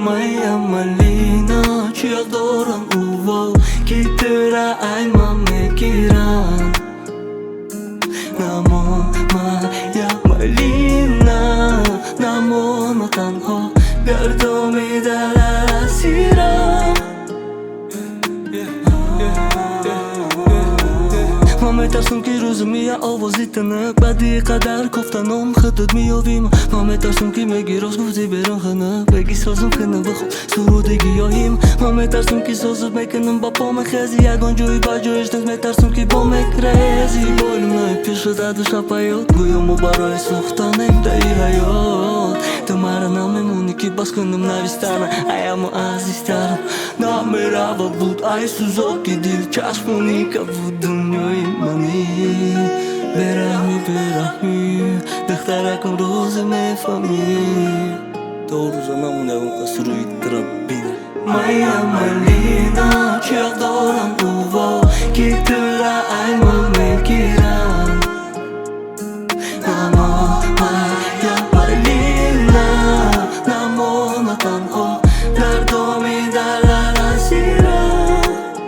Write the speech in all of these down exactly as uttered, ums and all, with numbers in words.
Моя малина, чья доран увол, китера ай маме киран. Намо моя малина, намо на танхо, гардоми дар асирам. من میترسم که روز میه آوازی تنک بعدی قدر گفتنم خطت میابیم. من میترسم که میگی راست گفتی برم خنک بگی سازم کنم بخواب سرودگی هاییم. من میترسم که سازت میکنم با پا مخیزی یگان جوی با جویش نست میترسم که با مکریزی بالم نای پیش داد و شپایات گویم و برای ساختنم دایی حیات تو مرا نمیمونی که بس کنم نویستنم ایامو عزیزترم نمیروا بود ای سوزاکی دل چشمونی که بود دنیای منی برهمی برهمی دخترکم روز میفهمی تو روزا نمونه اون قصر روی ترابینه Моя малина, чья доран увол, китера ай маме киран. Намо моя малина, намо на танхо, гардоми дар асирам.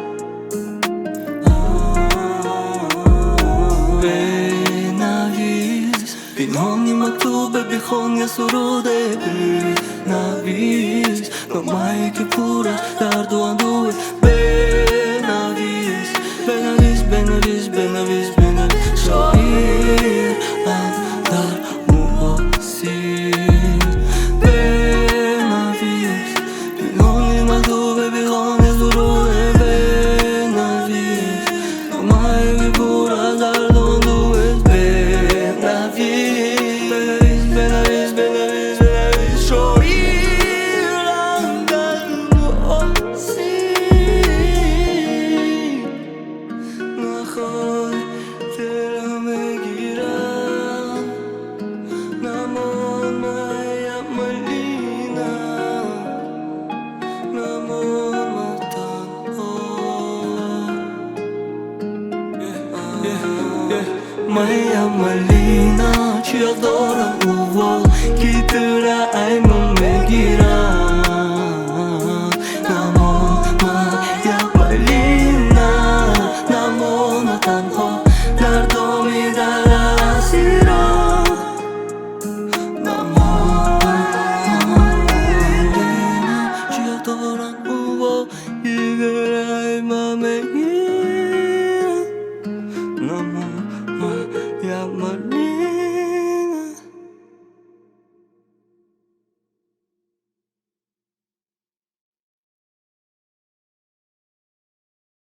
بنویس پنهانی مکتوب بیخون یا سروده بنویس نامه‌ای که پر از درد و اندوه بنویس بنویس بنویس بنویس بنویس شاعرم در مواسیر بنویس پنهانی مکتوب بیخون یا سروده بنویس نامه‌ای که پر از درد و اندوه Моя малина, чья доран увол, китера ай маме киран. Намо моя малина, намо на танхо, гардоми дар асирам. Намо малина, чья доран увол, китера ай маме киран.